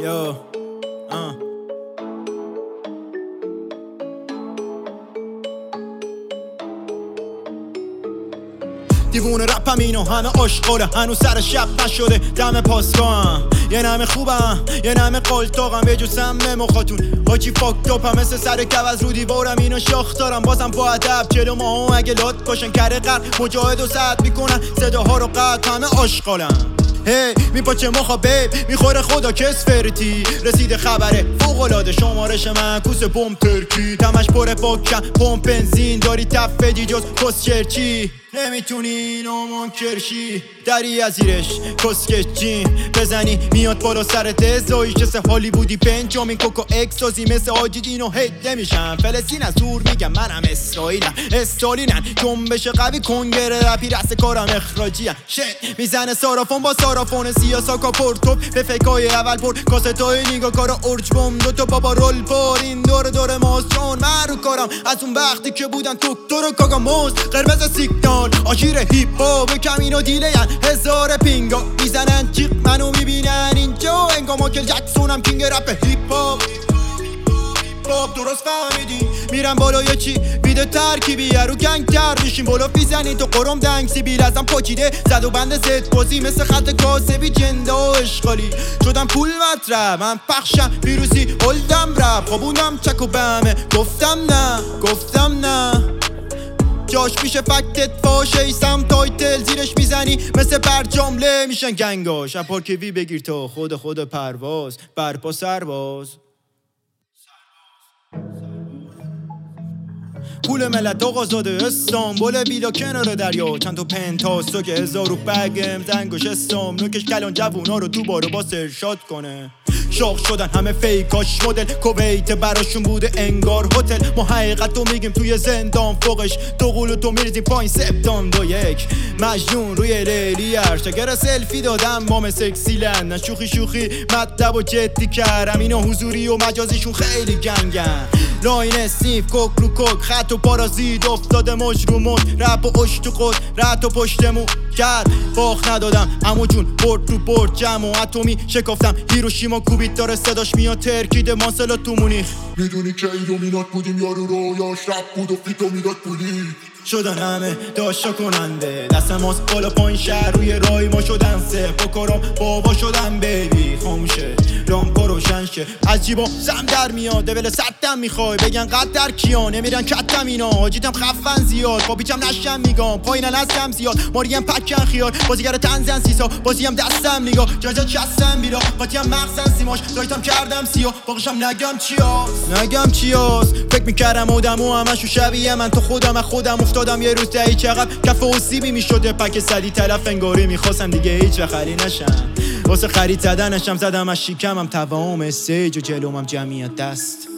Yo, دیوونه رپم اینو همه عشقاله، هنوز سر شب نشده دم پاسگاهم. یه نمه خوبم یه نمه قلتاقم، یه جو سمه مخاتون حاجی فاکتاپم، مثل سر کواز رو دیوارم اینو شاخ دارم. بازم با ادب جلو ماها اگه لات باشن کره قرد مجاهد و سعد میکنن صداها رو قد، همه عاشقالم. هی میپاچه مخا بیب میخوره خدا کس فرتی، رسیده خبره فوق‌العاده شمارش معکوس بمب ترکی، تمش پره پاکم پمپ بنزین داری تفدی جز کسچرچی، نمیتونی اینو منکرشی دری از زیرش کسکچین بزنی میاد بالا سرت ازایش، مثل هالیوودی بنجامین کوکو اکسازی، مثل آجی دینو هیت نمیشم فلسطین از دور میگم منم اسرائیلم استالینن، جنبش قوی کنگره رپی رست کارم اخراجیم، شت میزنه سارافون با سارافون سیاسا کاپورتوب به فکای اول پر کاستای نیگا کارا ارج بوم دوتا بابا رول پر این دور ماست چون من رو کارم از اون وقتی که بودن دکتر و کاگاموز قرمز سیگنال آشیر هیپ هاپ کمینو دیله هزار پینگا میزنن چیق منو میبینن اینجا انگا ماکل جکسونم کینگ رپ هیپ هاپ درست فهمیدی میرم بالا یه چی ویدیو ترکیبی رو گنگ تر میشیم بالا فیزنی تو قرم دنگ سیبیل ازم پاچیده زد و بند ست بازی مثل خط کاسبی جنده و اشغالی شدم پول مطرح من پخشم ویروسی هلدم رپ خوابونم چک و بمه گفتم نه جاش میشه فکتت فاشه ایسم تایتل زیرش میزنی مثل برجامله میشن گنگا شب پارکوی بگیر تا خود پرواز برپا سرباز پول ملت آقازاده استانبول بیلا کنار دریا چند تا پنتاستو که 1000 بگم زنگوش استام نوکش کلان جوونا رو تو بارو باس ارشاد کنه شاخ شدن همه فیکاش مدل کویت براشون بوده انگار هتل ما حقیقتو میگیم توی زندان فوقش دو قولو تو میریزیم پایین سپتام 2-1 مجنون روی لیلی ارشگر سلفی دادم مام سکسی لن شوخی مطلب و جدی کردم اینا حضوری و مجازیشون خیلی گنگن لاین اسنیف کوک رو کوک خط و پارازید افتاده مش رو مد رپ و اش تو خود رد و پشتمو کرد باخ ندادم امو جون برد جمع و اتمی شکافتم هیروشیما کوبیت داره صداش میاد ترکیده ماسلا تو مونیخ میدونی که ایلومینات بودیم یارو رویاش رپ بود و فیتو میداد پولی شدن همه داشتا کننده دست ماست بالا پایین شهر روی رای ما شدن سه بکارم بابا شدن بیبی خاموشه رامپا روشن شه از جیبا زم در میاد دول ستم میخوای بگن قد در کیا نمیرن کتم اینا حاجیتم خفن زیاد با بیچم نشم میگم پایینن هستم زیاد ماریم پکن خیار بازیگر تنزن سیسا بازیم دستم نگاه جاجا چستم بیرا قاطیم مغزن سیماش دایتم کردم سیاه باقشم نگم چیاست فکر میکردم آدمو همشو شبیه من تو خودم افتادم یه روز دهی چقدر کف و سیبی میشده پک صدی طرف انگاری میخواستم دیگه هیچ و خری نشم واسه خرید زدنشم زدم از شیکمم توام استیج و جلومم جمعیت دست